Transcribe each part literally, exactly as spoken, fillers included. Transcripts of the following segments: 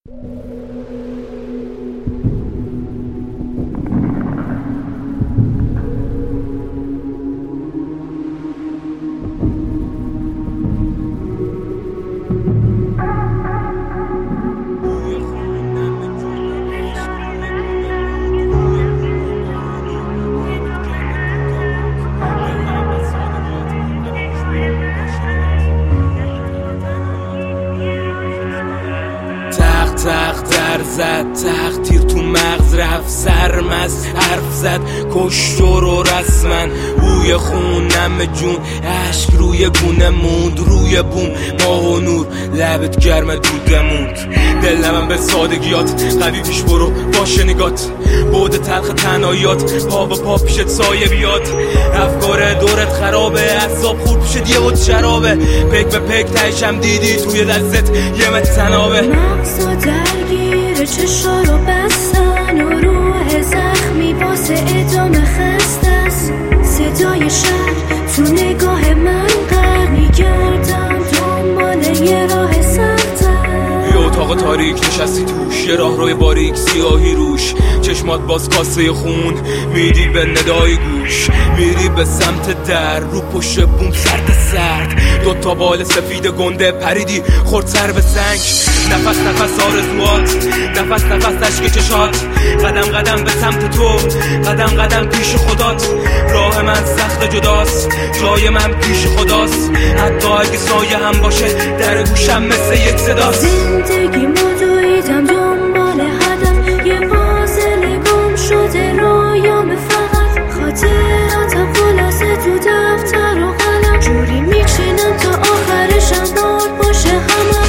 تخت در زد تخت تیر تو مغز رفت سرمست حرف زد کشت رو رسمن بوی خونم جون عشق روی گونه موند روی بوم ماه و نور لبت گرم دوده موند دلم به سادگیات قوی پیش برو باشه نگات بود تلخ تنهاییات پا به پا پیشت سایه بیاد افکار دورت خرابه اعصاب خورد پیشت یه بود شرابه پک به پک تایشم دیدی توی دستت یه مت تنابه مغزا درگیر چشا رو بستن و روح زخمی واسه ادامه خسته است صدای شهر تو نگاه من قرنی گردم دنبال یه راه سخته یه اتاق تاریک نشستی توش یه راه روی باریک سیاهی روش چشمات باز کاسه خون میدی به ندای گوش میری به سمت در رو پشت بوم سرد سرد دوتا بال سفید گنده پریدی خورد سر به سنگ نفس نفس آرزوات نفس نفس عشق چشات قدم قدم به سمت تو قدم قدم پیش خدات راه من سخت جداست جای من پیش خداست حتی اگه سایه هم باشه در گوشم مثل یک صداست زندگی ما دویدم دنبال هدف یه فاصله گم شده رویام فقط خاطراتم خلاصه تو دفتر و قلم جوری میچینم تا آخرشم بار باشه همه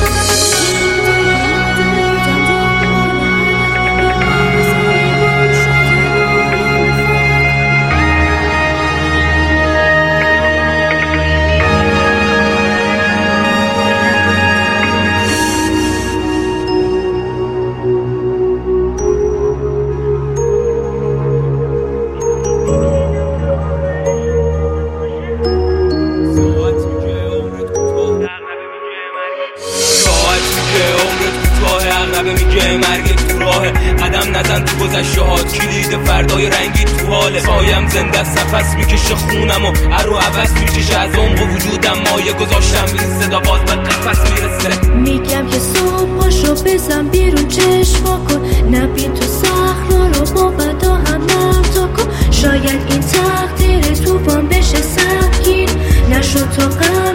میگه مرگ تو راه قدم نزن تو گذشته هات کلید فردای رنگی تو حاله سایم زنده است نفس میکشه خونم و ارو عوض میکشه از عمق وجودم مایه گذاشتم این صدا باز به قفس میرسه میگم که صبح پاشو بزن بیرون چشما کن نبین تو صخرا رو با بدا هم نرتا کن شاید این تقدیر توفان بشه سخیر نشد تا قبل